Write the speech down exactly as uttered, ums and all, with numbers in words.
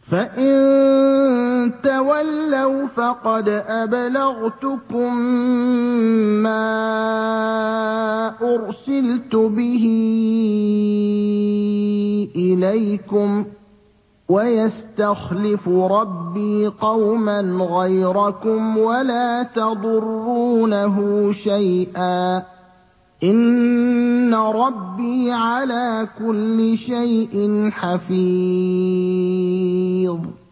فَإِن تَوَلَّوْا فَقَدْ أَبْلَغْتُكُم مَّا أُرْسِلْتُ بِهِ إِلَيْكُمْ ۖ وَيَسْتَخْلِفُ رَبِّي قَوْمًا غَيْرَكُمْ وَلَا تَضُرُّونَهُ شَيْئًا ۚ إِنَّ رَبِّي عَلَىٰ كُلِّ شَيْءٍ حَفِيظٌ